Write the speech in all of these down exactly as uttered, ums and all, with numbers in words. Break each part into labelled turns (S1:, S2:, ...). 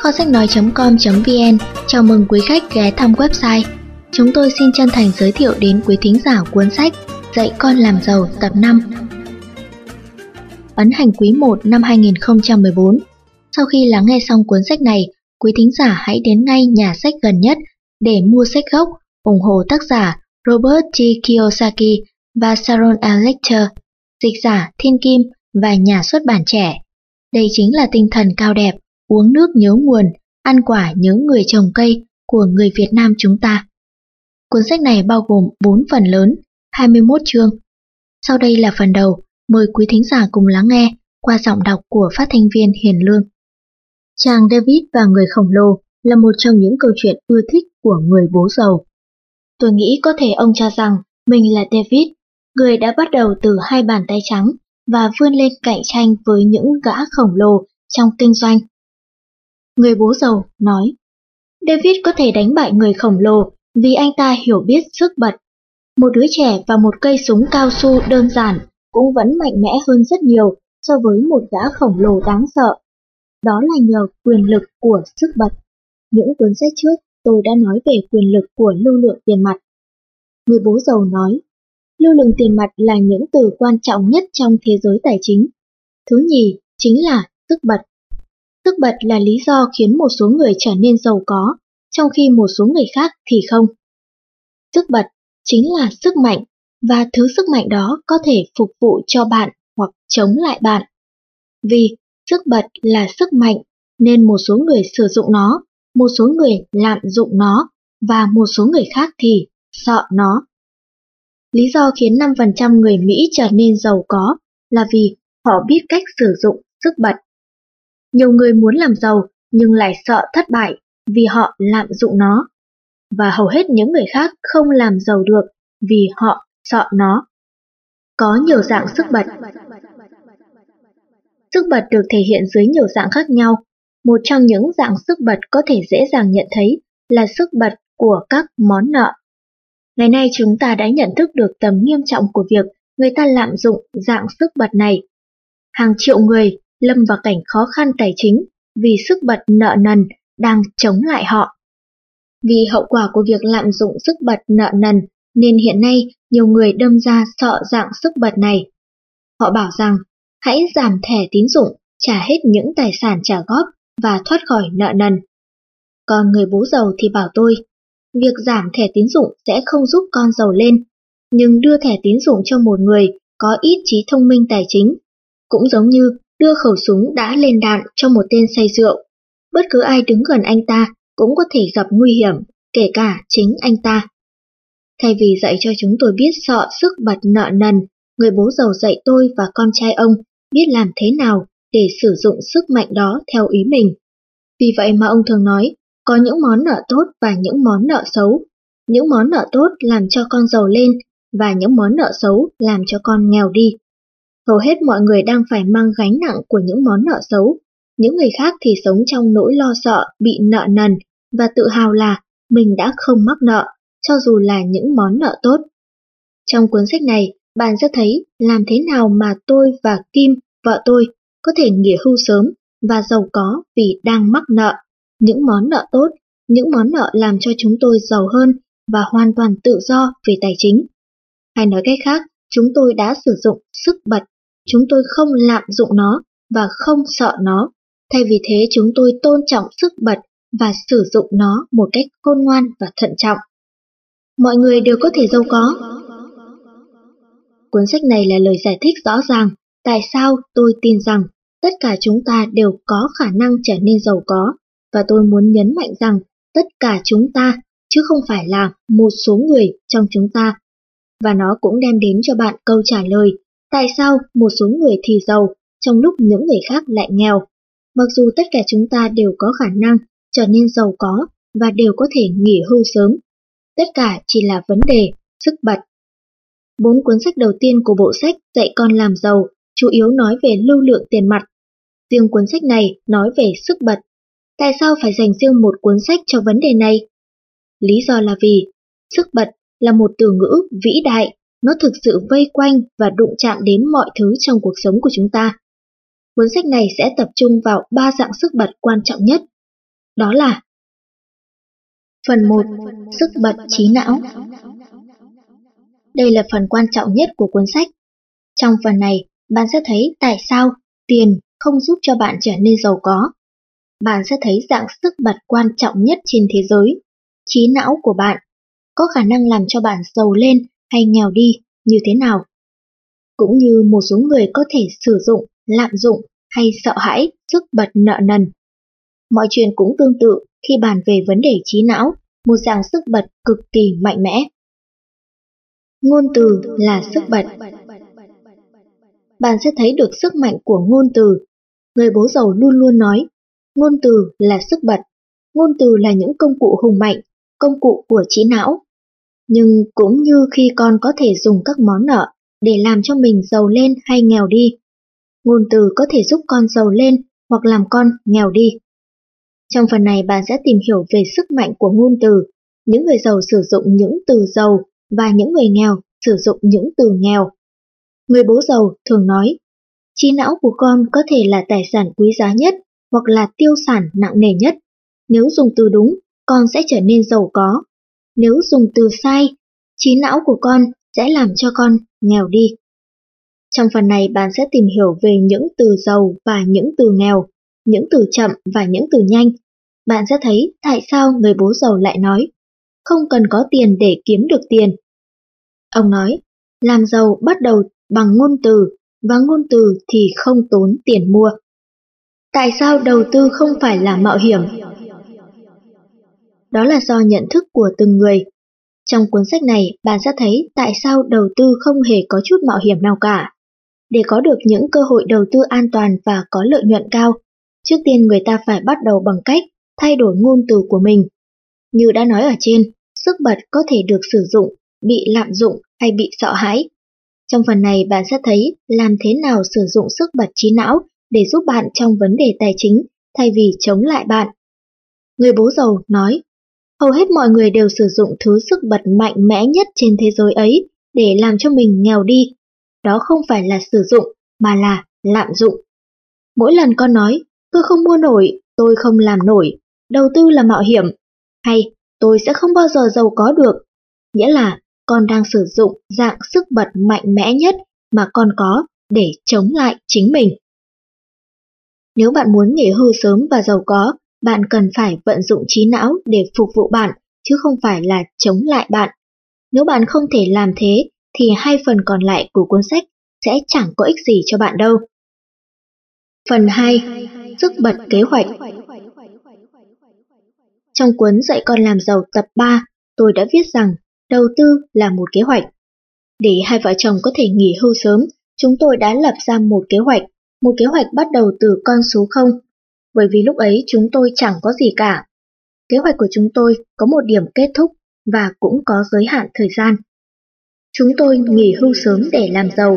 S1: kho sách nói chấm com chấm vn chào mừng quý khách ghé thăm website. Chúng tôi xin chân thành giới thiệu đến quý thính giả cuốn sách Dạy con làm giàu tập năm. Ấn hành quý một năm hai nghìn không trăm mười bốn. Sau khi lắng nghe xong cuốn sách này, quý thính giả hãy đến ngay nhà sách gần nhất để mua sách gốc, ủng hộ tác giả Robert T. Kiyosaki và Sharon L. Lecter, dịch giả Thiên Kim và nhà xuất bản Trẻ. Đây chính là tinh thần cao đẹp, uống nước nhớ nguồn, ăn quả nhớ người trồng cây của người Việt Nam chúng ta. Cuốn sách này bao gồm bốn phần lớn, hai mươi mốt chương. Sau đây là phần đầu, mời quý thính giả cùng lắng nghe qua giọng đọc của phát thanh viên Hiền Lương. Chàng David và người khổng lồ là một trong những câu chuyện ưa thích của người bố giàu. Tôi nghĩ có thể ông cho rằng mình là David, người đã bắt đầu từ hai bàn tay trắng và vươn lên cạnh tranh với những gã khổng lồ trong kinh doanh. Người bố giàu nói, David có thể đánh bại người khổng lồ vì anh ta hiểu biết sức bật. Một đứa trẻ và một cây súng cao su đơn giản cũng vẫn mạnh mẽ hơn rất nhiều so với một gã khổng lồ đáng sợ. Đó là nhờ quyền lực của sức bật. Những cuốn sách trước tôi đã nói về quyền lực của lưu lượng tiền mặt. Người bố giàu nói, lưu lượng tiền mặt là những từ quan trọng nhất trong thế giới tài chính. Thứ nhì chính là sức bật. Sức bật là lý do khiến một số người trở nên giàu có, trong khi một số người khác thì không. Sức bật chính là sức mạnh, và thứ sức mạnh đó có thể phục vụ cho bạn hoặc chống lại bạn. Vì sức bật là sức mạnh, nên một số người sử dụng nó, một số người lạm dụng nó, và một số người khác thì sợ nó. Lý do khiến năm phần trăm người Mỹ trở nên giàu có là vì họ biết cách sử dụng sức bật. Nhiều người muốn làm giàu nhưng lại sợ thất bại vì họ lạm dụng nó. Và hầu hết những người khác không làm giàu được vì họ sợ nó. Có nhiều dạng sức bật. Sức bật được thể hiện dưới nhiều dạng khác nhau. Một trong những dạng sức bật có thể dễ dàng nhận thấy là sức bật của các món nợ. Ngày nay chúng ta đã nhận thức được tầm nghiêm trọng của việc người ta lạm dụng dạng sức bật này. Hàng triệu người lâm vào cảnh khó khăn tài chính vì sức bật nợ nần đang chống lại họ. Vì hậu quả của việc lạm dụng sức bật nợ nần nên hiện nay nhiều người đâm ra sợ dạng sức bật này. Họ bảo rằng hãy giảm thẻ tín dụng, trả hết những tài sản trả góp và thoát khỏi nợ nần. Còn người bố giàu thì bảo tôi, việc giảm thẻ tín dụng sẽ không giúp con giàu lên, nhưng đưa thẻ tín dụng cho một người có ít trí thông minh tài chính, cũng giống như đưa khẩu súng đã lên đạn cho một tên say rượu. Bất cứ ai đứng gần anh ta cũng có thể gặp nguy hiểm, kể cả chính anh ta. Thay vì dạy cho chúng tôi biết sợ sức bật nợ nần, người bố giàu dạy tôi và con trai ông biết làm thế nào để sử dụng sức mạnh đó theo ý mình. Vì vậy mà ông thường nói, có những món nợ tốt và những món nợ xấu. Những món nợ tốt làm cho con giàu lên và những món nợ xấu làm cho con nghèo đi. Hầu hết mọi người đang phải mang gánh nặng của những món nợ xấu. Những người khác thì sống trong nỗi lo sợ bị nợ nần và tự hào là mình đã không mắc nợ, cho dù là những món nợ tốt. Trong cuốn sách này, bạn sẽ thấy làm thế nào mà tôi và Kim, vợ tôi, có thể nghỉ hưu sớm và giàu có vì đang mắc nợ. Những món nợ tốt, những món nợ làm cho chúng tôi giàu hơn và hoàn toàn tự do về tài chính. Hay nói cách khác, chúng tôi đã sử dụng sức bật, chúng tôi không lạm dụng nó và không sợ nó. Thay vì thế chúng tôi tôn trọng sức bật và sử dụng nó một cách khôn ngoan và thận trọng. Mọi người đều có thể giàu có. Cuốn sách này là lời giải thích rõ ràng tại sao tôi tin rằng tất cả chúng ta đều có khả năng trở nên giàu có, và tôi muốn nhấn mạnh rằng tất cả chúng ta, chứ không phải là một số người trong chúng ta. Và nó cũng đem đến cho bạn câu trả lời tại sao một số người thì giàu trong lúc những người khác lại nghèo. Mặc dù tất cả chúng ta đều có khả năng trở nên giàu có và đều có thể nghỉ hưu sớm. Tất cả chỉ là vấn đề sức bật. Bốn cuốn sách đầu tiên của bộ sách Dạy con làm giàu chủ yếu nói về lưu lượng tiền mặt. Riêng cuốn sách này nói về sức bật. Tại sao phải dành riêng một cuốn sách cho vấn đề này? Lý do là vì sức bật là một từ ngữ vĩ đại, nó thực sự vây quanh và đụng chạm đến mọi thứ trong cuộc sống của chúng ta. Cuốn sách này sẽ tập trung vào ba dạng sức bật quan trọng nhất. đó là phần một. Sức bật trí não. Đây là phần quan trọng nhất của cuốn sách. Trong phần này, bạn sẽ thấy tại sao tiền không giúp cho bạn trở nên giàu có. Bạn sẽ thấy dạng sức bật quan trọng nhất trên thế giới, trí não của bạn, có khả năng làm cho bạn giàu lên hay nghèo đi như thế nào. Cũng như một số người có thể sử dụng, lạm dụng hay sợ hãi sức bật nợ nần. Mọi chuyện cũng tương tự khi bàn về vấn đề trí não, một dạng sức bật cực kỳ mạnh mẽ. Ngôn từ là sức bật. Bạn sẽ thấy được sức mạnh của ngôn từ. Người bố giàu luôn luôn nói, ngôn từ là sức bật. Ngôn từ là những công cụ hùng mạnh, công cụ của trí não. Nhưng cũng như khi con có thể dùng các món nợ để làm cho mình giàu lên hay nghèo đi, ngôn từ có thể giúp con giàu lên hoặc làm con nghèo đi. Trong phần này bạn sẽ tìm hiểu về sức mạnh của ngôn từ. Những người giàu sử dụng những từ giàu và những người nghèo sử dụng những từ nghèo. Người bố giàu thường nói, trí não của con có thể là tài sản quý giá nhất hoặc là tiêu sản nặng nề nhất. Nếu dùng từ đúng, con sẽ trở nên giàu có. Nếu dùng từ sai, trí não của con sẽ làm cho con nghèo đi. Trong phần này bạn sẽ tìm hiểu về những từ giàu và những từ nghèo, những từ chậm và những từ nhanh. Bạn sẽ thấy tại sao người bố giàu lại nói, không cần có tiền để kiếm được tiền. Ông nói, làm giàu bắt đầu bằng ngôn từ, và ngôn từ thì không tốn tiền mua. Tại sao đầu tư không phải là mạo hiểm? Đó là do nhận thức của từng người. Trong cuốn sách này, bạn sẽ thấy tại sao đầu tư không hề có chút mạo hiểm nào cả. Để có được những cơ hội đầu tư an toàn và có lợi nhuận cao, trước tiên người ta phải bắt đầu bằng cách thay đổi ngôn từ của mình. Như đã nói ở trên, sức bật có thể được sử dụng, bị lạm dụng hay bị sợ hãi. Trong phần này bạn sẽ thấy làm thế nào sử dụng sức bật trí não để giúp bạn trong vấn đề tài chính thay vì chống lại bạn. Người bố giàu nói, hầu hết mọi người đều sử dụng thứ sức bật mạnh mẽ nhất trên thế giới ấy để làm cho mình nghèo đi. Đó không phải là sử dụng, mà là lạm dụng. Mỗi lần con nói, tôi không mua nổi, tôi không làm nổi, đầu tư là mạo hiểm, hay tôi sẽ không bao giờ giàu có được, nghĩa là con đang sử dụng dạng sức bật mạnh mẽ nhất mà con có để chống lại chính mình. Nếu bạn muốn nghỉ hưu sớm và giàu có, bạn cần phải vận dụng trí não để phục vụ bạn, chứ không phải là chống lại bạn. Nếu bạn không thể làm thế, thì hai phần còn lại của cuốn sách sẽ chẳng có ích gì cho bạn đâu. Phần hai. Sức bật kế hoạch. Trong cuốn Dạy con làm giàu tập ba, tôi đã viết rằng đầu tư là một kế hoạch. Để hai vợ chồng có thể nghỉ hưu sớm, chúng tôi đã lập ra một kế hoạch, một kế hoạch bắt đầu từ con số không, bởi vì lúc ấy chúng tôi chẳng có gì cả. Kế hoạch của chúng tôi có một điểm kết thúc và cũng có giới hạn thời gian. Chúng tôi nghỉ hưu sớm để làm giàu.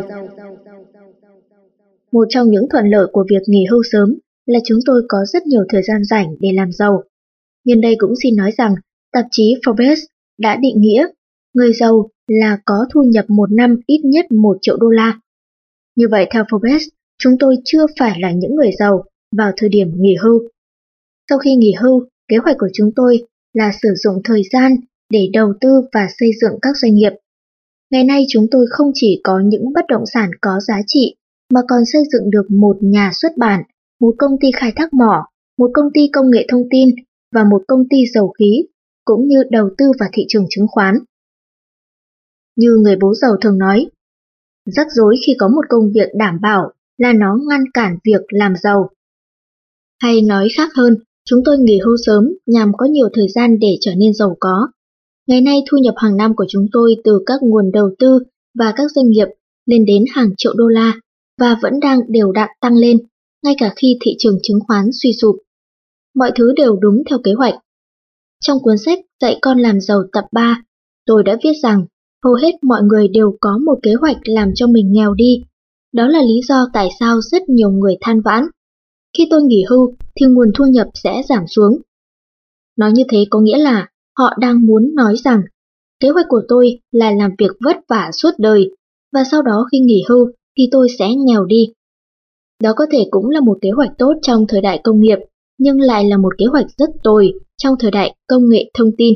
S1: Một trong những thuận lợi của việc nghỉ hưu sớm là chúng tôi có rất nhiều thời gian rảnh để làm giàu. Nhân đây cũng xin nói rằng, tạp chí Forbes đã định nghĩa người giàu là có thu nhập một năm ít nhất một triệu đô la. Như vậy theo Forbes, chúng tôi chưa phải là những người giàu vào thời điểm nghỉ hưu. Sau khi nghỉ hưu, kế hoạch của chúng tôi là sử dụng thời gian để đầu tư và xây dựng các doanh nghiệp. Ngày nay chúng tôi không chỉ có những bất động sản có giá trị, mà còn xây dựng được một nhà xuất bản, một công ty khai thác mỏ, một công ty công nghệ thông tin và một công ty dầu khí, cũng như đầu tư vào thị trường chứng khoán. Như người bố giàu thường nói, rắc rối khi có một công việc đảm bảo là nó ngăn cản việc làm giàu. Hay nói khác hơn, chúng tôi nghỉ hưu sớm nhằm có nhiều thời gian để trở nên giàu có. Ngày nay thu nhập hàng năm của chúng tôi từ các nguồn đầu tư và các doanh nghiệp lên đến hàng triệu đô la và vẫn đang đều đặn tăng lên, ngay cả khi thị trường chứng khoán suy sụp. Mọi thứ đều đúng theo kế hoạch. Trong cuốn sách Dạy con làm giàu tập ba, tôi đã viết rằng hầu hết mọi người đều có một kế hoạch làm cho mình nghèo đi. Đó là lý do tại sao rất nhiều người than vãn. Khi tôi nghỉ hưu thì nguồn thu nhập sẽ giảm xuống. Nói như thế có nghĩa là họ đang muốn nói rằng kế hoạch của tôi là làm việc vất vả suốt đời và sau đó khi nghỉ hưu thì tôi sẽ nghèo đi. Đó có thể cũng là một kế hoạch tốt trong thời đại công nghiệp, nhưng lại là một kế hoạch rất tồi trong thời đại công nghệ thông tin.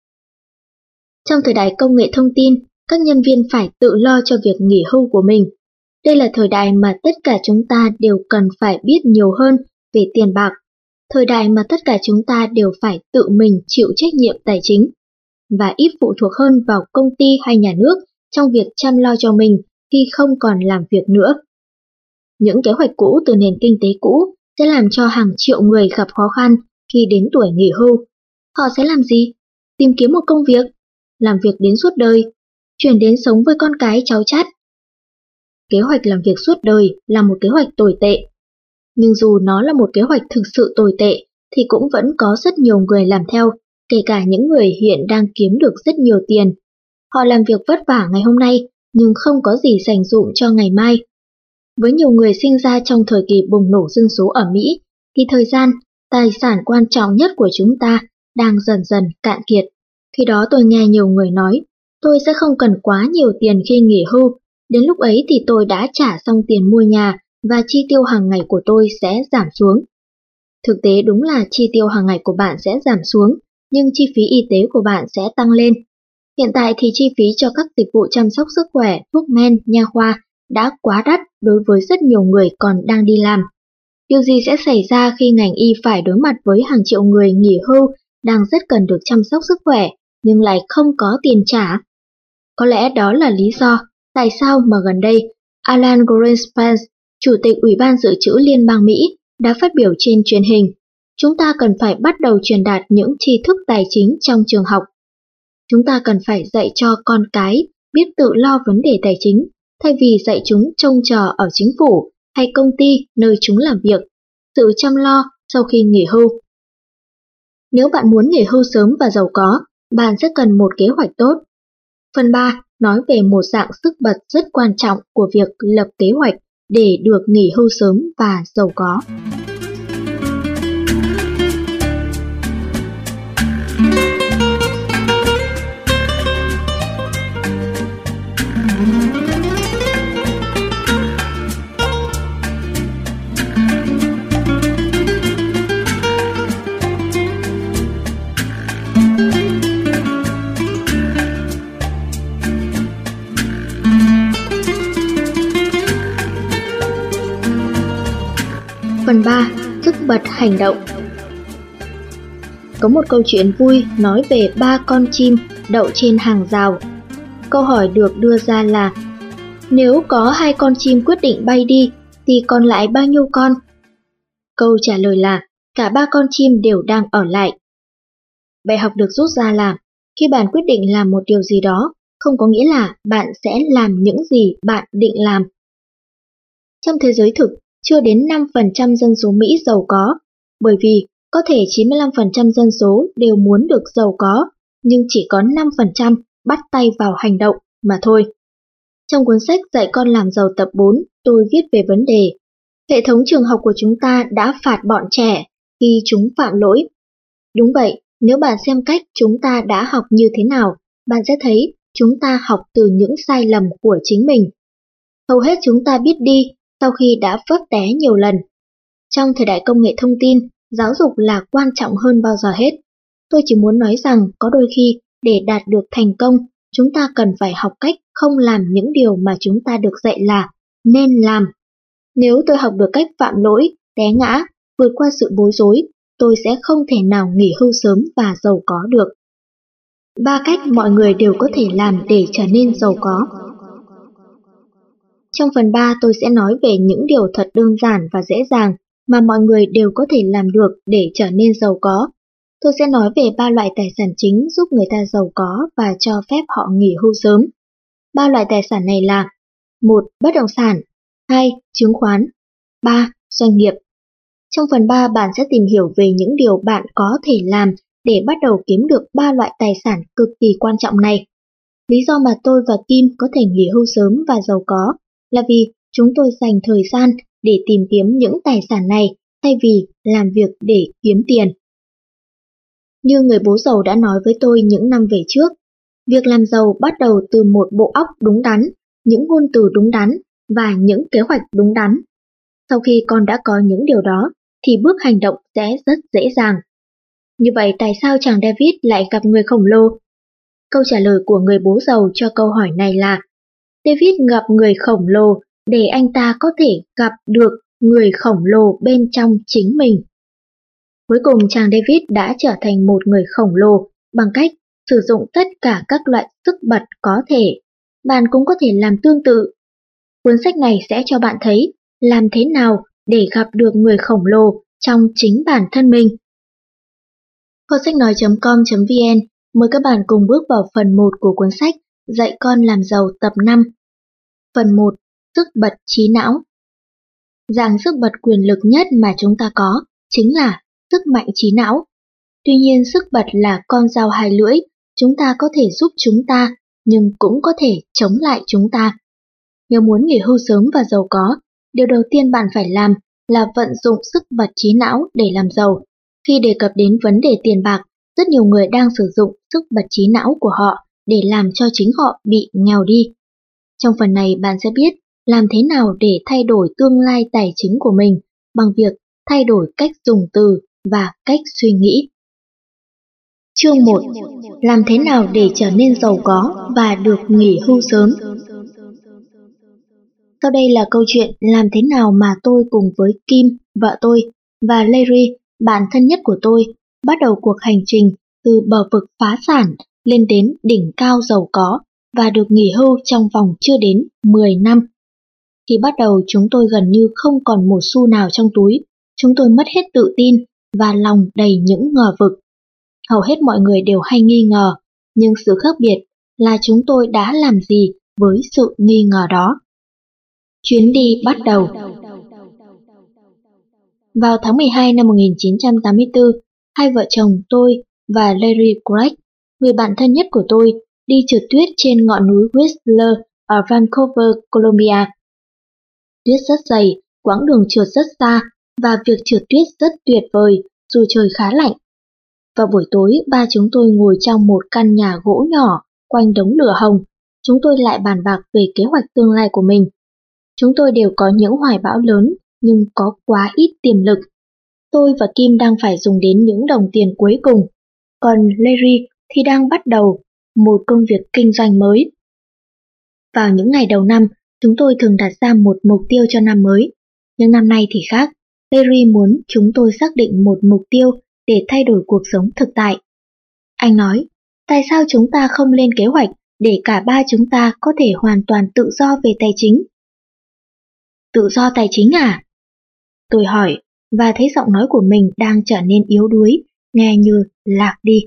S1: Trong thời đại công nghệ thông tin, các nhân viên phải tự lo cho việc nghỉ hưu của mình. Đây là thời đại mà tất cả chúng ta đều cần phải biết nhiều hơn về tiền bạc. Thời đại mà tất cả chúng ta đều phải tự mình chịu trách nhiệm tài chính và ít phụ thuộc hơn vào công ty hay nhà nước trong việc chăm lo cho mình khi không còn làm việc nữa. Những kế hoạch cũ từ nền kinh tế cũ sẽ làm cho hàng triệu người gặp khó khăn khi đến tuổi nghỉ hưu. Họ sẽ làm gì? Tìm kiếm một công việc, làm việc đến suốt đời, chuyển đến sống với con cái cháu chắt. Kế hoạch làm việc suốt đời là một kế hoạch tồi tệ. Nhưng dù nó là một kế hoạch thực sự tồi tệ, thì cũng vẫn có rất nhiều người làm theo, kể cả những người hiện đang kiếm được rất nhiều tiền. Họ làm việc vất vả ngày hôm nay, nhưng không có gì dành dụm cho ngày mai. Với nhiều người sinh ra trong thời kỳ bùng nổ dân số ở Mỹ, thì thời gian, tài sản quan trọng nhất của chúng ta đang dần dần cạn kiệt. Khi đó tôi nghe nhiều người nói, tôi sẽ không cần quá nhiều tiền khi nghỉ hưu, đến lúc ấy thì tôi đã trả xong tiền mua nhà và chi tiêu hàng ngày của tôi sẽ giảm xuống. Thực tế đúng là chi tiêu hàng ngày của bạn sẽ giảm xuống, nhưng chi phí y tế của bạn sẽ tăng lên. Hiện tại thì chi phí cho các dịch vụ chăm sóc sức khỏe, thuốc men, nha khoa đã quá đắt đối với rất nhiều người còn đang đi làm. Điều gì sẽ xảy ra khi ngành y phải đối mặt với hàng triệu người nghỉ hưu đang rất cần được chăm sóc sức khỏe nhưng lại không có tiền trả? Có lẽ đó là lý do tại sao mà gần đây Alan Greenspan, Chủ tịch Ủy ban Dự trữ Liên bang Mỹ, đã phát biểu trên truyền hình, chúng ta cần phải bắt đầu truyền đạt những tri thức tài chính trong trường học. Chúng ta cần phải dạy cho con cái biết tự lo vấn đề tài chính, thay vì dạy chúng trông chờ ở chính phủ hay công ty nơi chúng làm việc, sự chăm lo sau khi nghỉ hưu. Nếu bạn muốn nghỉ hưu sớm và giàu có, bạn sẽ cần một kế hoạch tốt. Phần ba nói về một dạng sức bật rất quan trọng của việc lập kế hoạch để được nghỉ hưu sớm và giàu có. Phần ba. Sức bật hành động. Có một câu chuyện vui nói về ba con chim đậu trên hàng rào. Câu hỏi được đưa ra là, nếu có hai con chim quyết định bay đi, thì còn lại bao nhiêu con? Câu trả lời là, cả ba con chim đều đang ở lại. Bài học được rút ra là, khi bạn quyết định làm một điều gì đó, không có nghĩa là bạn sẽ làm những gì bạn định làm. Trong thế giới thực, chưa đến năm phần trăm dân số Mỹ giàu có, bởi vì có thể chín mươi lăm phần trăm dân số đều muốn được giàu có, nhưng chỉ có năm phần trăm bắt tay vào hành động mà thôi. Trong cuốn sách Dạy con làm giàu tập bốn, tôi viết về vấn đề hệ thống trường học của chúng ta đã phạt bọn trẻ khi chúng phạm lỗi. Đúng vậy, nếu bạn xem cách chúng ta đã học như thế nào, bạn sẽ thấy chúng ta học từ những sai lầm của chính mình. Hầu hết chúng ta biết đi sau khi đã vấp té nhiều lần. Trong thời đại công nghệ thông tin, giáo dục là quan trọng hơn bao giờ hết. Tôi chỉ muốn nói rằng có đôi khi để đạt được thành công, chúng ta cần phải học cách không làm những điều mà chúng ta được dạy là nên làm. Nếu tôi học được cách phạm lỗi, té ngã, vượt qua sự bối rối, tôi sẽ không thể nào nghỉ hưu sớm và giàu có được. Ba cách mọi người đều có thể làm để trở nên giàu có. Trong phần ba tôi sẽ nói về những điều thật đơn giản và dễ dàng mà mọi người đều có thể làm được để trở nên giàu có. Tôi sẽ nói về ba loại tài sản chính giúp người ta giàu có và cho phép họ nghỉ hưu sớm. Ba loại tài sản này là một. Bất động sản, hai. Chứng khoán, ba. Doanh nghiệp. Trong phần ba bạn sẽ tìm hiểu về những điều bạn có thể làm để bắt đầu kiếm được ba loại tài sản cực kỳ quan trọng này. Lý do mà tôi và Kim có thể nghỉ hưu sớm và giàu có là vì chúng tôi dành thời gian để tìm kiếm những tài sản này thay vì làm việc để kiếm tiền. Như người bố giàu đã nói với tôi những năm về trước, việc làm giàu bắt đầu từ một bộ óc đúng đắn, những ngôn từ đúng đắn và những kế hoạch đúng đắn. Sau khi con đã có những điều đó, thì bước hành động sẽ rất dễ dàng. Như vậy tại sao chàng David lại gặp người khổng lồ? Câu trả lời của người bố giàu cho câu hỏi này là David gặp người khổng lồ để anh ta có thể gặp được người khổng lồ bên trong chính mình. Cuối cùng chàng David đã trở thành một người khổng lồ bằng cách sử dụng tất cả các loại sức bật có thể. Bạn cũng có thể làm tương tự. Cuốn sách này sẽ cho bạn thấy làm thế nào để gặp được người khổng lồ trong chính bản thân mình. kho sách nói chấm com chấm vn mời các bạn cùng bước vào phần một của cuốn sách Dạy con làm giàu tập năm. Phần một. Sức bật trí não. Dạng sức bật quyền lực nhất mà chúng ta có chính là sức mạnh trí não. Tuy nhiên sức bật là con dao hai lưỡi, chúng ta có thể giúp chúng ta, nhưng cũng có thể chống lại chúng ta. Nếu muốn nghỉ hưu sớm và giàu có, điều đầu tiên bạn phải làm là vận dụng sức bật trí não để làm giàu. Khi đề cập đến vấn đề tiền bạc, rất nhiều người đang sử dụng sức bật trí não của họ để làm cho chính họ bị nghèo đi. Trong phần này bạn sẽ biết làm thế nào để thay đổi tương lai tài chính của mình bằng việc thay đổi cách dùng từ và cách suy nghĩ. Chương một. Làm thế nào để trở nên giàu có và được nghỉ hưu sớm? Sau đây là câu chuyện làm thế nào mà tôi cùng với Kim, vợ tôi, và Larry, bạn thân nhất của tôi, bắt đầu cuộc hành trình từ bờ vực phá sản lên đến đỉnh cao giàu có và được nghỉ hưu trong vòng chưa đến mười năm. Khi bắt đầu chúng tôi gần như không còn một xu nào trong túi, chúng tôi mất hết tự tin và lòng đầy những ngờ vực. Hầu hết mọi người đều hay nghi ngờ, nhưng sự khác biệt là chúng tôi đã làm gì với sự nghi ngờ đó. Chuyến đi bắt đầu. Vào tháng mười hai năm một nghìn chín trăm tám mươi tư, hai vợ chồng tôi và Larry Craig, người bạn thân nhất của tôi, đi trượt tuyết trên ngọn núi Whistler ở Vancouver, Colombia. Tuyết rất dày, quãng đường trượt rất xa và việc trượt tuyết rất tuyệt vời dù trời khá lạnh. Vào buổi tối, ba chúng tôi ngồi trong một căn nhà gỗ nhỏ quanh đống lửa hồng. Chúng tôi lại bàn bạc về kế hoạch tương lai của mình. Chúng tôi đều có những hoài bão lớn nhưng có quá ít tiềm lực. Tôi và Kim đang phải dùng đến những đồng tiền cuối cùng, còn Larry thì đang bắt đầu một công việc kinh doanh mới. Vào những ngày đầu năm, chúng tôi thường đặt ra một mục tiêu cho năm mới, nhưng năm nay thì khác. Larry muốn chúng tôi xác định một mục tiêu để thay đổi cuộc sống thực tại. Anh nói, tại sao chúng ta không lên kế hoạch để cả ba chúng ta có thể hoàn toàn tự do về tài chính? Tự do tài chính à? Tôi hỏi, và thấy giọng nói của mình đang trở nên yếu đuối, nghe như lạc đi.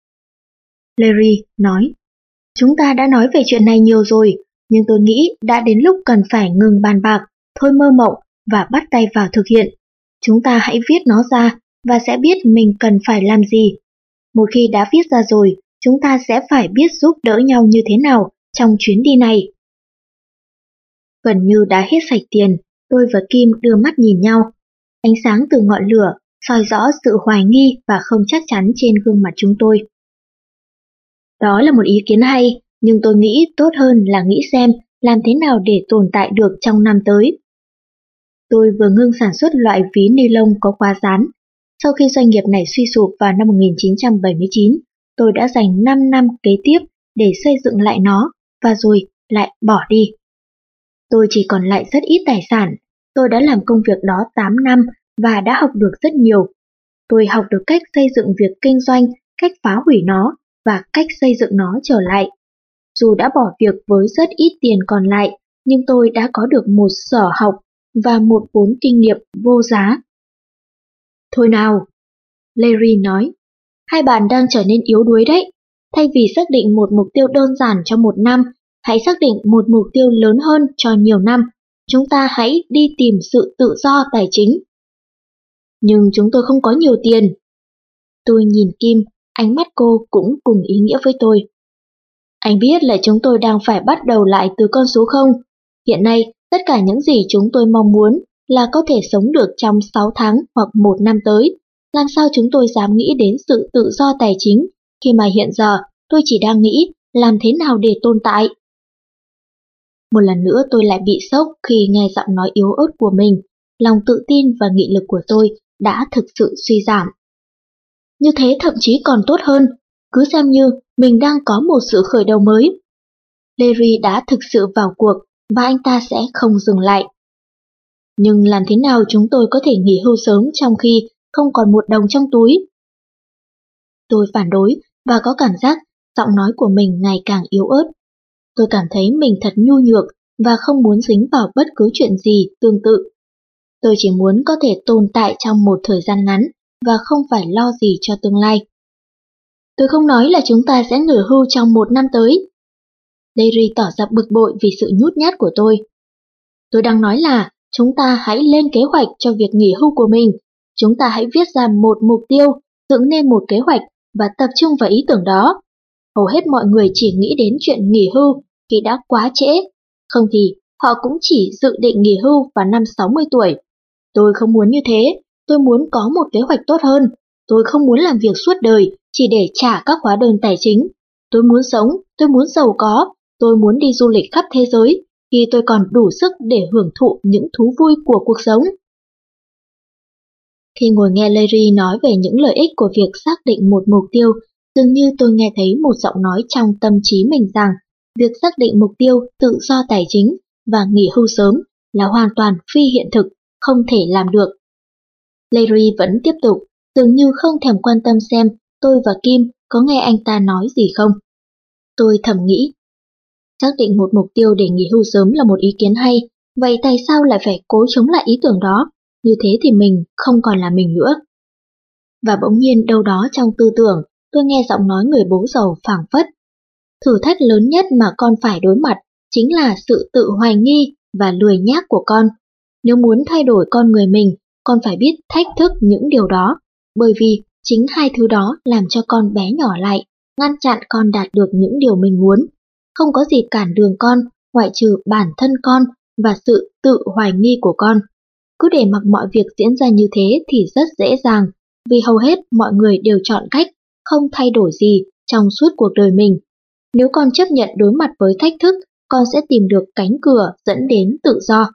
S1: Larry nói, chúng ta đã nói về chuyện này nhiều rồi, nhưng tôi nghĩ đã đến lúc cần phải ngừng bàn bạc, thôi mơ mộng và bắt tay vào thực hiện. Chúng ta hãy viết nó ra và sẽ biết mình cần phải làm gì. Một khi đã viết ra rồi, chúng ta sẽ phải biết giúp đỡ nhau như thế nào trong chuyến đi này. Gần như đã hết sạch tiền, tôi và Kim đưa mắt nhìn nhau. Ánh sáng từ ngọn lửa soi rõ sự hoài nghi và không chắc chắn trên gương mặt chúng tôi. Đó là một ý kiến hay, nhưng tôi nghĩ tốt hơn là nghĩ xem làm thế nào để tồn tại được trong năm tới. Tôi vừa ngưng sản xuất loại ví ni lông có khóa dán. Sau khi doanh nghiệp này suy sụp vào năm một nghìn chín trăm bảy mươi chín, tôi đã dành năm năm kế tiếp để xây dựng lại nó và rồi lại bỏ đi. Tôi chỉ còn lại rất ít tài sản. Tôi đã làm công việc đó tám năm và đã học được rất nhiều. Tôi học được cách xây dựng việc kinh doanh, cách phá hủy nó và cách xây dựng nó trở lại. Dù đã bỏ việc với rất ít tiền còn lại, nhưng tôi đã có được một sở học và một vốn kinh nghiệm vô giá. Thôi nào, Larry nói, hai bạn đang trở nên yếu đuối đấy. Thay vì xác định một mục tiêu đơn giản cho một năm, hãy xác định một mục tiêu lớn hơn cho nhiều năm. Chúng ta hãy đi tìm sự tự do tài chính. Nhưng chúng tôi không có nhiều tiền. Tôi nhìn Kim, ánh mắt cô cũng cùng ý nghĩa với tôi. Anh biết là chúng tôi đang phải bắt đầu lại từ con số không? Hiện nay, tất cả những gì chúng tôi mong muốn là có thể sống được trong sáu tháng hoặc một năm tới. Làm sao chúng tôi dám nghĩ đến sự tự do tài chính khi mà hiện giờ tôi chỉ đang nghĩ làm thế nào để tồn tại? Một lần nữa tôi lại bị sốc khi nghe giọng nói yếu ớt của mình. Lòng tự tin và nghị lực của tôi đã thực sự suy giảm. Như thế thậm chí còn tốt hơn, cứ xem như mình đang có một sự khởi đầu mới. Larry đã thực sự vào cuộc và anh ta sẽ không dừng lại. Nhưng làm thế nào chúng tôi có thể nghỉ hưu sớm trong khi không còn một đồng trong túi? Tôi phản đối và có cảm giác giọng nói của mình ngày càng yếu ớt. Tôi cảm thấy mình thật nhu nhược và không muốn dính vào bất cứ chuyện gì tương tự. Tôi chỉ muốn có thể tồn tại trong một thời gian ngắn và không phải lo gì cho tương lai. Tôi không nói là chúng ta sẽ nghỉ hưu trong một năm tới. Larry tỏ ra bực bội vì sự nhút nhát của tôi. Tôi đang nói là chúng ta hãy lên kế hoạch cho việc nghỉ hưu của mình. Chúng ta hãy viết ra một mục tiêu, dựng nên một kế hoạch và tập trung vào ý tưởng đó. Hầu hết mọi người chỉ nghĩ đến chuyện nghỉ hưu khi đã quá trễ, không thì họ cũng chỉ dự định nghỉ hưu vào năm sáu mươi tuổi. Tôi không muốn như thế, tôi muốn có một kế hoạch tốt hơn. Tôi không muốn làm việc suốt đời chỉ để trả các hóa đơn tài chính. Tôi muốn sống, tôi muốn giàu có, tôi muốn đi du lịch khắp thế giới khi tôi còn đủ sức để hưởng thụ những thú vui của cuộc sống. Khi ngồi nghe Larry nói về những lợi ích của việc xác định một mục tiêu, dường như tôi nghe thấy một giọng nói trong tâm trí mình rằng việc xác định mục tiêu tự do tài chính và nghỉ hưu sớm là hoàn toàn phi hiện thực, không thể làm được. Larry vẫn tiếp tục, dường như không thèm quan tâm xem tôi và Kim có nghe anh ta nói gì không. Tôi thầm nghĩ, xác định một mục tiêu để nghỉ hưu sớm là một ý kiến hay, vậy tại sao lại phải cố chống lại ý tưởng đó? Như thế thì mình không còn là mình nữa. Và bỗng nhiên đâu đó trong tư tưởng, tôi nghe giọng nói người bố giàu phảng phất. Thử thách lớn nhất mà con phải đối mặt chính là sự tự hoài nghi và lười nhác của con. Nếu muốn thay đổi con người mình, con phải biết thách thức những điều đó, bởi vì chính hai thứ đó làm cho con bé nhỏ lại, ngăn chặn con đạt được những điều mình muốn. Không có gì cản đường con, ngoại trừ bản thân con và sự tự hoài nghi của con. Cứ để mặc mọi việc diễn ra như thế thì rất dễ dàng, vì hầu hết mọi người đều chọn cách không thay đổi gì trong suốt cuộc đời mình. Nếu con chấp nhận đối mặt với thách thức, con sẽ tìm được cánh cửa dẫn đến tự do.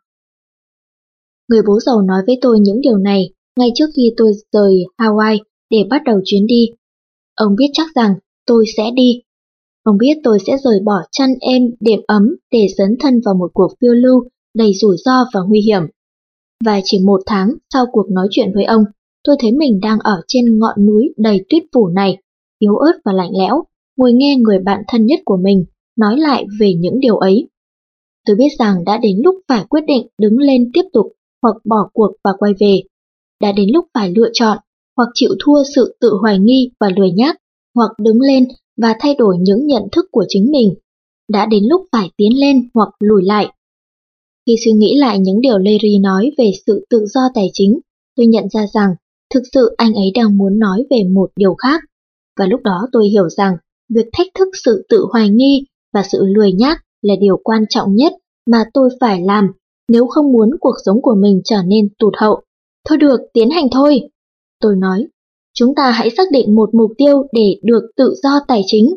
S1: Người bố giàu nói với tôi những điều này ngay trước khi tôi rời Hawaii để bắt đầu chuyến đi. Ông biết chắc rằng tôi sẽ đi. Ông biết tôi sẽ rời bỏ chăn êm đệm ấm để dấn thân vào một cuộc phiêu lưu đầy rủi ro và nguy hiểm. Và chỉ một tháng sau cuộc nói chuyện với ông, tôi thấy mình đang ở trên ngọn núi đầy tuyết phủ này, yếu ớt và lạnh lẽo, ngồi nghe người bạn thân nhất của mình nói lại về những điều ấy. Tôi biết rằng đã đến lúc phải quyết định đứng lên tiếp tục hoặc bỏ cuộc và quay về. Đã đến lúc phải lựa chọn hoặc chịu thua sự tự hoài nghi và lười nhác, hoặc đứng lên và thay đổi những nhận thức của chính mình. Đã đến lúc phải tiến lên hoặc lùi lại. Khi suy nghĩ lại những điều Larry nói về sự tự do tài chính, tôi nhận ra rằng thực sự anh ấy đang muốn nói về một điều khác. Và lúc đó tôi hiểu rằng việc thách thức sự tự hoài nghi và sự lười nhác là điều quan trọng nhất mà tôi phải làm nếu không muốn cuộc sống của mình trở nên tụt hậu. Thôi được, tiến hành thôi. Tôi nói, chúng ta hãy xác định một mục tiêu để được tự do tài chính.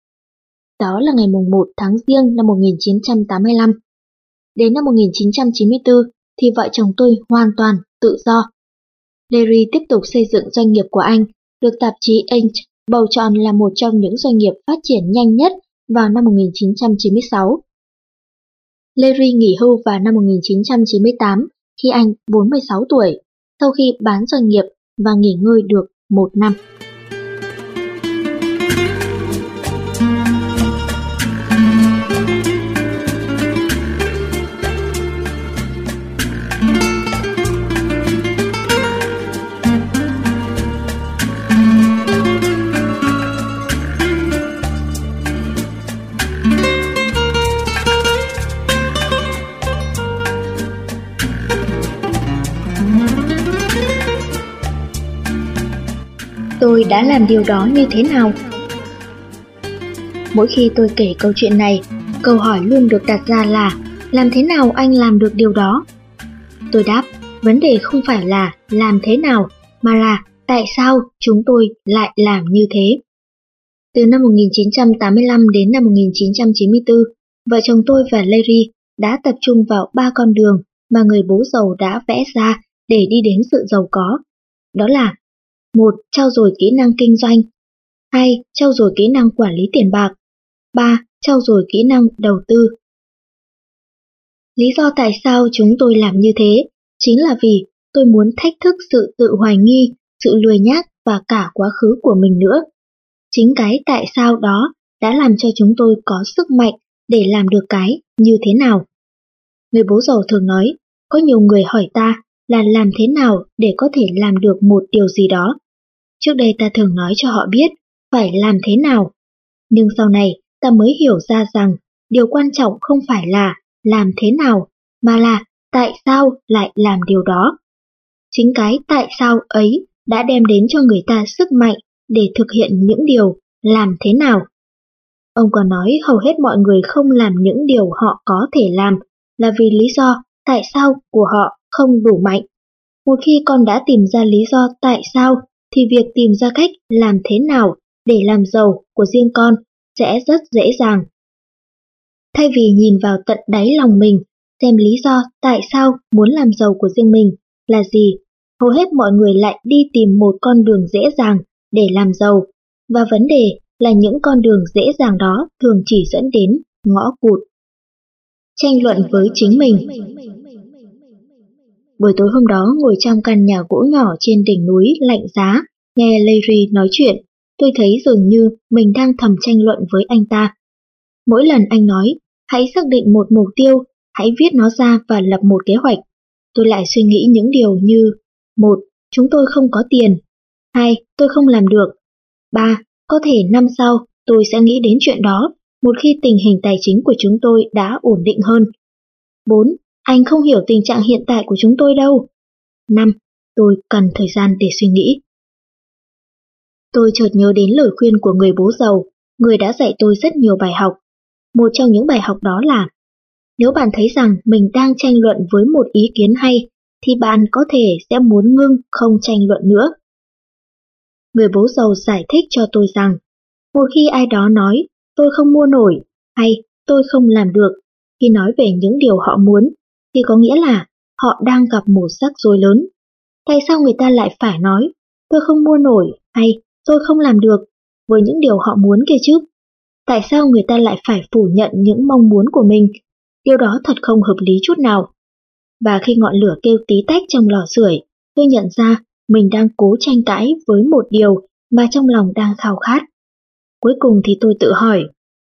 S1: Đó là ngày mùng một tháng Giêng năm một nghìn chín trăm tám mươi lăm. Đến năm một nghìn chín trăm chín mươi tư thì vợ chồng tôi hoàn toàn tự do. Larry tiếp tục xây dựng doanh nghiệp của anh, được tạp chí Inc bầu chọn là một trong những doanh nghiệp phát triển nhanh nhất vào năm một nghìn chín trăm chín mươi sáu. Larry nghỉ hưu vào năm một nghìn chín trăm chín mươi tám khi anh bốn mươi sáu tuổi, sau khi bán doanh nghiệp và nghỉ ngơi được một năm. Tôi đã làm điều đó như thế nào? Mỗi khi tôi kể câu chuyện này, câu hỏi luôn được đặt ra là làm thế nào anh làm được điều đó? Tôi đáp, vấn đề không phải là làm thế nào, mà là tại sao chúng tôi lại làm như thế. Từ năm một nghìn chín trăm tám mươi lăm đến năm một nghìn chín trăm chín mươi tư, vợ chồng tôi và Larry đã tập trung vào ba con đường mà người bố giàu đã vẽ ra để đi đến sự giàu có. đó là: một. Trau dồi kỹ năng kinh doanh. Hai. Trau dồi kỹ năng quản lý tiền bạc. Ba. Trau dồi kỹ năng đầu tư. Lý do tại sao chúng tôi làm như thế chính là vì tôi muốn thách thức sự tự hoài nghi, sự lười nhác và cả quá khứ của mình nữa. Chính cái tại sao đó đã làm cho chúng tôi có sức mạnh để làm được cái như thế nào. Người bố giàu thường nói, có nhiều người hỏi ta là làm thế nào để có thể làm được một điều gì đó. Trước đây ta thường nói cho họ biết phải làm thế nào. Nhưng sau này ta mới hiểu ra rằng điều quan trọng không phải là làm thế nào, mà là tại sao lại làm điều đó. Chính cái tại sao ấy đã đem đến cho người ta sức mạnh để thực hiện những điều làm thế nào. Ông còn nói hầu hết mọi người không làm những điều họ có thể làm là vì lý do tại sao của họ không đủ mạnh. Một khi con đã tìm ra lý do tại sao, thì việc tìm ra cách làm thế nào để làm giàu của riêng con sẽ rất dễ dàng. Thay vì nhìn vào tận đáy lòng mình, xem lý do tại sao muốn làm giàu của riêng mình là gì, hầu hết mọi người lại đi tìm một con đường dễ dàng để làm giàu, và vấn đề là những con đường dễ dàng đó thường chỉ dẫn đến ngõ cụt. Tranh luận với chính mình. Buổi tối hôm đó, ngồi trong căn nhà gỗ nhỏ trên đỉnh núi lạnh giá, nghe Larry nói chuyện, tôi thấy dường như mình đang thầm tranh luận với anh ta. Mỗi lần anh nói, hãy xác định một mục tiêu, hãy viết nó ra và lập một kế hoạch, tôi lại suy nghĩ những điều như: một. Chúng tôi không có tiền. Hai. Tôi không làm được. Ba. Có thể năm sau tôi sẽ nghĩ đến chuyện đó, một khi tình hình tài chính của chúng tôi đã ổn định hơn. Bốn. Anh không hiểu tình trạng hiện tại của chúng tôi đâu. Năm. Tôi cần thời gian để suy nghĩ. Tôi chợt nhớ đến lời khuyên của người bố giàu, người đã dạy tôi rất nhiều bài học. Một trong những bài học đó là: nếu bạn thấy rằng mình đang tranh luận với một ý kiến hay, thì bạn có thể sẽ muốn ngưng không tranh luận nữa. Người bố giàu giải thích cho tôi rằng, một khi ai đó nói tôi không mua nổi hay tôi không làm được khi nói về những điều họ muốn, thì có nghĩa là họ đang gặp một rắc rối lớn. Tại sao người ta lại phải nói tôi không mua nổi hay tôi không làm được với những điều họ muốn kia chứ? Tại sao người ta lại phải phủ nhận những mong muốn của mình? Điều đó thật không hợp lý chút nào. Và khi ngọn lửa kêu tí tách trong lò sưởi, tôi nhận ra mình đang cố tranh cãi với một điều mà trong lòng đang khao khát. Cuối cùng thì tôi tự hỏi,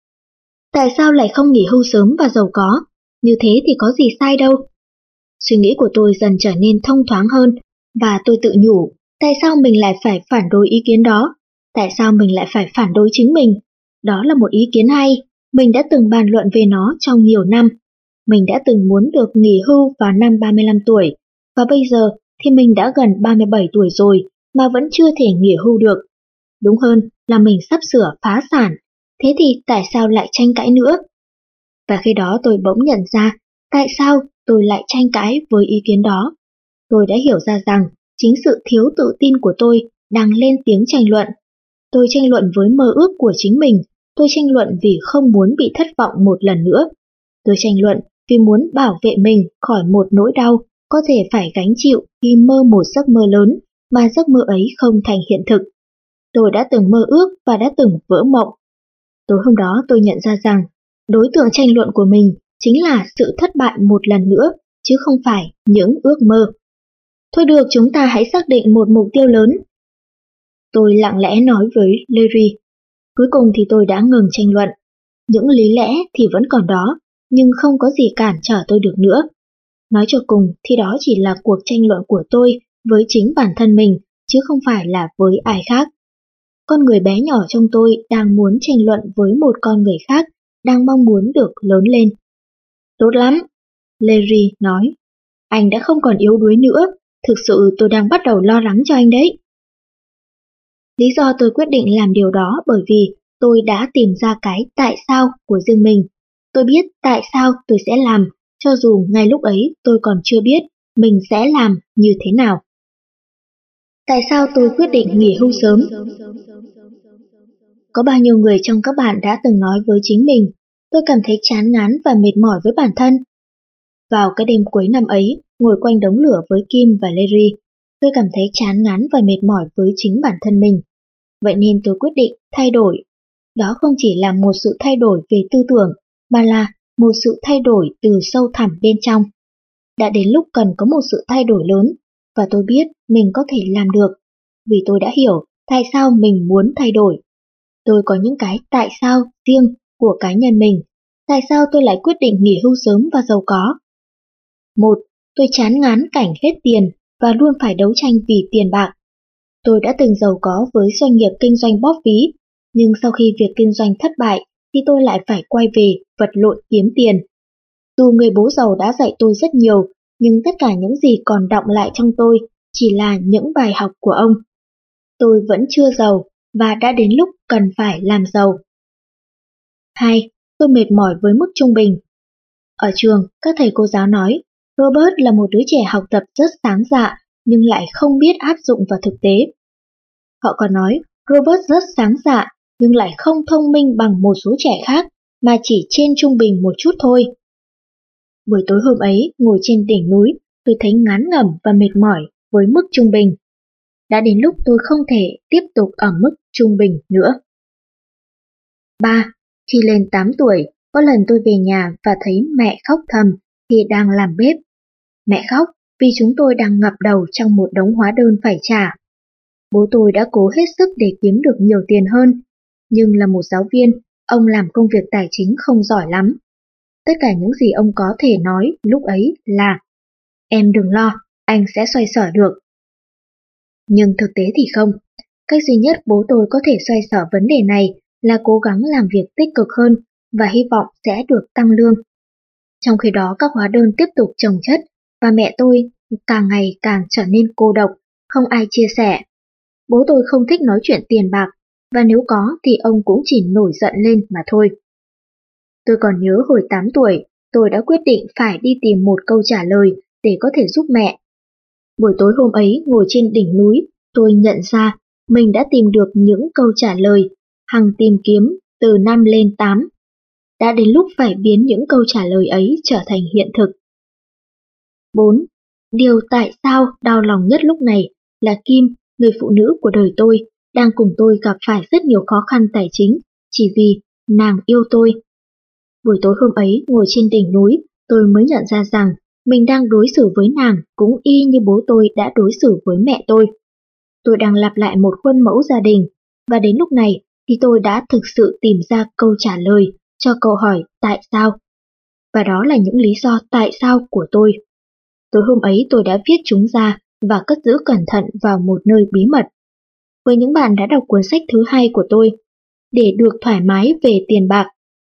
S1: tại sao lại không nghỉ hưu sớm và giàu có? Như thế thì có gì sai đâu. Suy nghĩ của tôi dần trở nên thông thoáng hơn, và tôi tự nhủ, tại sao mình lại phải phản đối ý kiến đó? Tại sao mình lại phải phản đối chính mình? Đó là một ý kiến hay, mình đã từng bàn luận về nó trong nhiều năm. Mình đã từng muốn được nghỉ hưu vào năm ba mươi lăm tuổi, và bây giờ thì mình đã gần ba mươi bảy tuổi rồi mà vẫn chưa thể nghỉ hưu được. Đúng hơn là mình sắp sửa phá sản, thế thì tại sao lại tranh cãi nữa? Và khi đó tôi bỗng nhận ra tại sao tôi lại tranh cãi với ý kiến đó. Tôi đã hiểu ra rằng chính sự thiếu tự tin của tôi đang lên tiếng tranh luận. Tôi tranh luận với mơ ước của chính mình, tôi tranh luận vì không muốn bị thất vọng một lần nữa. Tôi tranh luận vì muốn bảo vệ mình khỏi một nỗi đau có thể phải gánh chịu khi mơ một giấc mơ lớn mà giấc mơ ấy không thành hiện thực. Tôi đã từng mơ ước và đã từng vỡ mộng. Tối hôm đó tôi nhận ra rằng đối tượng tranh luận của mình chính là sự thất bại một lần nữa, chứ không phải những ước mơ. Thôi được, chúng ta hãy xác định một mục tiêu lớn. Tôi lặng lẽ nói với Larry. Cuối cùng thì tôi đã ngừng tranh luận. Những lý lẽ thì vẫn còn đó, nhưng không có gì cản trở tôi được nữa. Nói cho cùng thì đó chỉ là cuộc tranh luận của tôi với chính bản thân mình, chứ không phải là với ai khác. Con người bé nhỏ trong tôi đang muốn tranh luận với một con người khác, đang mong muốn được lớn lên. Tốt lắm, Larry nói. Anh đã không còn yếu đuối nữa, thực sự tôi đang bắt đầu lo lắng cho anh đấy. Lý do tôi quyết định làm điều đó bởi vì tôi đã tìm ra cái tại sao của riêng mình. Tôi biết tại sao tôi sẽ làm, cho dù ngay lúc ấy tôi còn chưa biết mình sẽ làm như thế nào. Tại sao tôi quyết định nghỉ hưu sớm? Có bao nhiêu người trong các bạn đã từng nói với chính mình, tôi cảm thấy chán ngán và mệt mỏi với bản thân. Vào cái đêm cuối năm ấy, ngồi quanh đống lửa với Kim và Larry, Tôi cảm thấy chán ngán và mệt mỏi với chính bản thân mình. Vậy nên tôi quyết định thay đổi. Đó không chỉ là một sự thay đổi về tư tưởng, mà là một sự thay đổi từ sâu thẳm bên trong. Đã đến lúc cần có một sự thay đổi lớn, và tôi biết mình có thể làm được, vì tôi đã hiểu tại sao mình muốn thay đổi. Tôi có những cái tại sao riêng của cá nhân mình. Tại sao tôi lại quyết định nghỉ hưu sớm và giàu có? Một, tôi chán ngán cảnh hết tiền và luôn phải đấu tranh vì tiền bạc. Tôi đã từng giàu có với doanh nghiệp kinh doanh bóp ví, nhưng sau khi việc kinh doanh thất bại thì tôi lại phải quay về vật lộn kiếm tiền. Dù người bố giàu đã dạy tôi rất nhiều, nhưng tất cả những gì còn đọng lại trong tôi chỉ là những bài học của ông. Tôi vẫn chưa giàu và đã đến lúc cần phải làm giàu. Hai, tôi mệt mỏi với mức trung bình. Ở trường, các thầy cô giáo nói, Robert là một đứa trẻ học tập rất sáng dạ, nhưng lại không biết áp dụng vào thực tế. Họ còn nói, Robert rất sáng dạ, nhưng lại không thông minh bằng một số trẻ khác, mà chỉ trên trung bình một chút thôi. Buổi tối hôm ấy, ngồi trên đỉnh núi, tôi thấy ngán ngẩm và mệt mỏi với mức trung bình. Đã đến lúc tôi không thể tiếp tục ở mức trung bình nữa. Ba. Khi lên tám tuổi, có lần tôi về nhà và thấy mẹ khóc thầm khi đang làm bếp. Mẹ khóc vì chúng tôi đang ngập đầu trong một đống hóa đơn phải trả. Bố tôi đã cố hết sức để kiếm được nhiều tiền hơn, nhưng là một giáo viên, ông làm công việc tài chính không giỏi lắm. Tất cả những gì ông có thể nói lúc ấy là em đừng lo, anh sẽ xoay sở được. Nhưng thực tế thì không. Cách duy nhất bố tôi có thể xoay sở vấn đề này là cố gắng làm việc tích cực hơn và hy vọng sẽ được tăng lương. Trong khi đó các hóa đơn tiếp tục chồng chất và mẹ tôi càng ngày càng trở nên cô độc, không ai chia sẻ. Bố tôi không thích nói chuyện tiền bạc, và nếu có thì ông cũng chỉ nổi giận lên mà thôi. Tôi còn nhớ hồi tám tuổi, tôi đã quyết định phải đi tìm một câu trả lời để có thể giúp mẹ. Buổi tối hôm ấy ngồi trên đỉnh núi, tôi nhận ra mình đã tìm được những câu trả lời, hằng tìm kiếm từ năm lên tám. Đã đến lúc phải biến những câu trả lời ấy trở thành hiện thực. Bốn. Điều tại sao đau lòng nhất lúc này là Kim, người phụ nữ của đời tôi, đang cùng tôi gặp phải rất nhiều khó khăn tài chính, chỉ vì nàng yêu tôi. Buổi tối hôm ấy ngồi trên đỉnh núi, tôi mới nhận ra rằng mình đang đối xử với nàng cũng y như bố tôi đã đối xử với mẹ tôi. Tôi đang lặp lại một khuôn mẫu gia đình, và đến lúc này thì tôi đã thực sự tìm ra câu trả lời cho câu hỏi tại sao. Và đó là những lý do tại sao của tôi. Tối hôm ấy tôi đã viết chúng ra và cất giữ cẩn thận vào một nơi bí mật. Với những bạn đã đọc cuốn sách thứ hai của tôi, để được thoải mái về tiền bạc.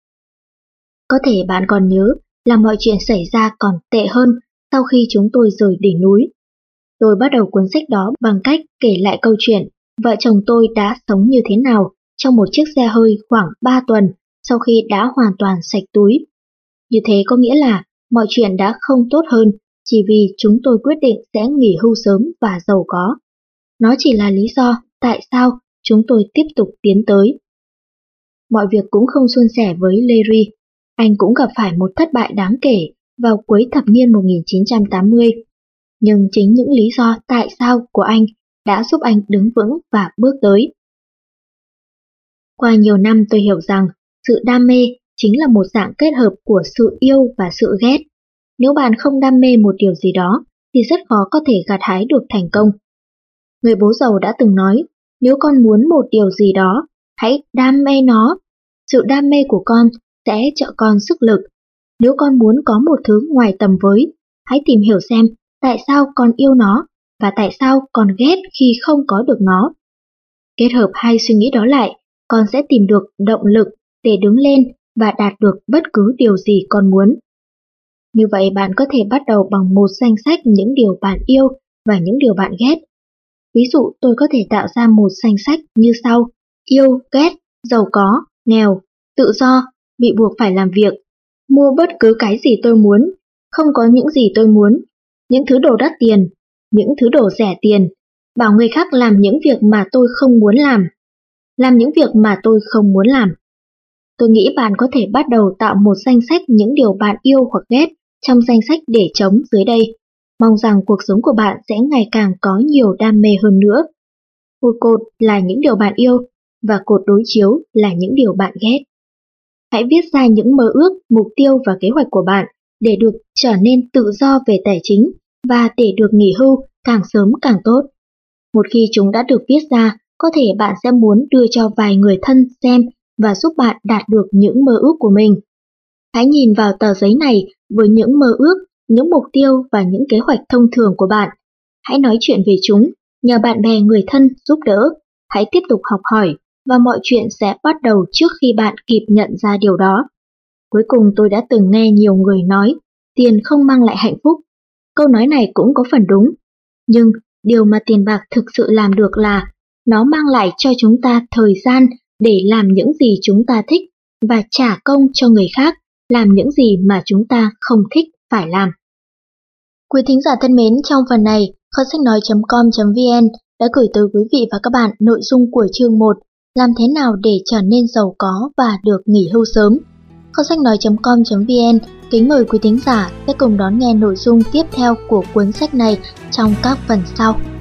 S1: Có thể bạn còn nhớ là mọi chuyện xảy ra còn tệ hơn sau khi chúng tôi rời đỉnh núi. Tôi bắt đầu cuốn sách đó bằng cách kể lại câu chuyện vợ chồng tôi đã sống như thế nào trong một chiếc xe hơi khoảng ba tuần sau khi đã hoàn toàn sạch túi. Như thế có nghĩa là mọi chuyện đã không tốt hơn chỉ vì chúng tôi quyết định sẽ nghỉ hưu sớm và giàu có. Nó chỉ là lý do tại sao chúng tôi tiếp tục tiến tới. Mọi việc cũng không suôn sẻ với Larry. Anh cũng gặp phải một thất bại đáng kể vào cuối thập niên một nghìn chín trăm tám mươi. Nhưng chính những lý do tại sao của anh đã giúp anh đứng vững và bước tới. Qua nhiều năm tôi hiểu rằng sự đam mê chính là một dạng kết hợp của sự yêu và sự ghét. Nếu bạn không đam mê một điều gì đó thì rất khó có thể gặt hái được thành công. Người bố giàu đã từng nói, nếu con muốn một điều gì đó, hãy đam mê nó. Sự đam mê của con sẽ cho con sức lực. Nếu con muốn có một thứ ngoài tầm với, hãy tìm hiểu xem tại sao con yêu nó và tại sao con ghét khi không có được nó. Kết hợp hai suy nghĩ đó lại, con sẽ tìm được động lực để đứng lên và đạt được bất cứ điều gì con muốn. Như vậy bạn có thể bắt đầu bằng một danh sách những điều bạn yêu và những điều bạn ghét. Ví dụ tôi có thể tạo ra một danh sách như sau: yêu, ghét, giàu có, nghèo, tự do, bị buộc phải làm việc, mua bất cứ cái gì tôi muốn, không có những gì tôi muốn, những thứ đồ đắt tiền, những thứ đồ rẻ tiền, bảo người khác làm những việc mà tôi không muốn làm, làm những việc mà tôi không muốn làm. Tôi nghĩ bạn có thể bắt đầu tạo một danh sách những điều bạn yêu hoặc ghét trong danh sách để trống dưới đây. Mong rằng cuộc sống của bạn sẽ ngày càng có nhiều đam mê hơn nữa. Một cột là những điều bạn yêu, và cột đối chiếu là những điều bạn ghét. Hãy viết ra những mơ ước, mục tiêu và kế hoạch của bạn để được trở nên tự do về tài chính và để được nghỉ hưu càng sớm càng tốt. Một khi chúng đã được viết ra, có thể bạn sẽ muốn đưa cho vài người thân xem và giúp bạn đạt được những mơ ước của mình. Hãy nhìn vào tờ giấy này với những mơ ước, những mục tiêu và những kế hoạch thông thường của bạn. Hãy nói chuyện về chúng, nhờ bạn bè người thân giúp đỡ. Hãy tiếp tục học hỏi và mọi chuyện sẽ bắt đầu trước khi bạn kịp nhận ra điều đó. Cuối cùng tôi đã từng nghe nhiều người nói, tiền không mang lại hạnh phúc. Câu nói này cũng có phần đúng, nhưng điều mà tiền bạc thực sự làm được là nó mang lại cho chúng ta thời gian để làm những gì chúng ta thích và trả công cho người khác làm những gì mà chúng ta không thích phải làm. Quý thính giả thân mến, trong phần này, kho sách nói chấm com chấm vn đã gửi tới quý vị và các bạn nội dung của chương một, làm thế nào để trở nên giàu có và được nghỉ hưu sớm. Kho sách nói chấm com chấm vn kính mời quý thính giả sẽ cùng đón nghe nội dung tiếp theo của cuốn sách này trong các phần sau.